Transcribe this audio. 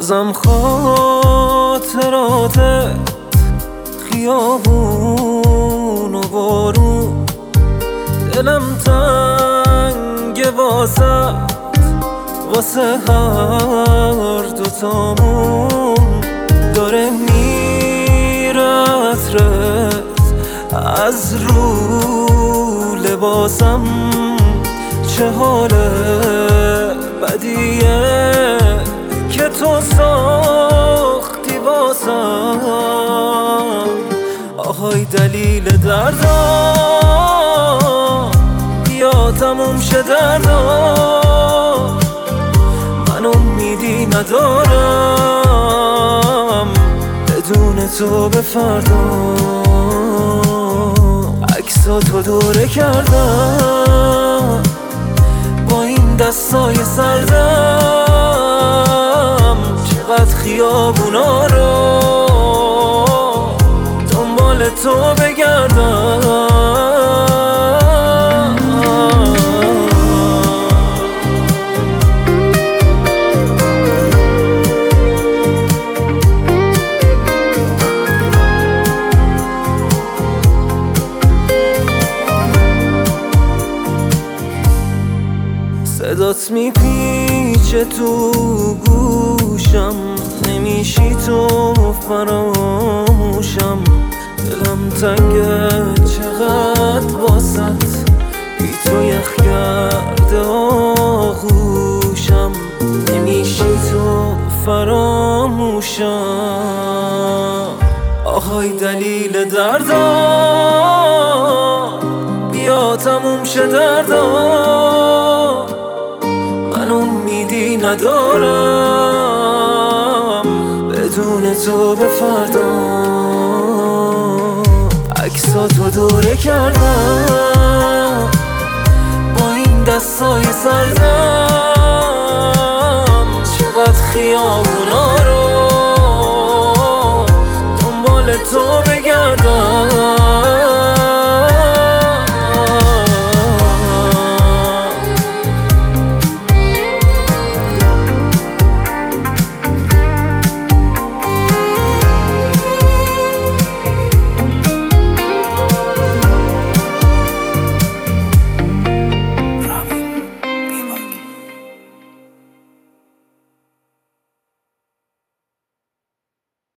بازم خاطرات خیابون و بارون، دلم تنگ واسه هر دوتامون. داره میره عطرت از رو لباسم، چه حال بدیه که تو ساختی واسم. آهای دلیل دردم، بیا تموم شه دردم. من امیدی ندارم بدون تو به فردا. عکساتو دوره کردم با این دستای سردم، چقدر خیابونا رو دنبال تو بگردم. صدات میپیچه تو گوشم، نمیشی تو فراموشم. دلم تنگه چقدر واسط، بی تو یخ کرده آغوشم. نمیشی تو فراموشم. آهای دلیل دردم، بیا تموم شه دردم. من امیدی ندارم بدون تو به فردا. عکساتو دوره کردم با این دستای سردم، چقدر خیابون